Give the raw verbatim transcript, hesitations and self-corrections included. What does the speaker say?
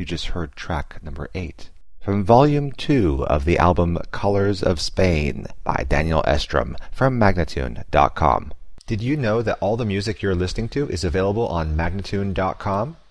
You just heard track number eight from Volume two of the album Colors of Spain by Daniel Estrom from Magnatune dot com. Did you know that all the music you're listening to is available on Magnatune dot com?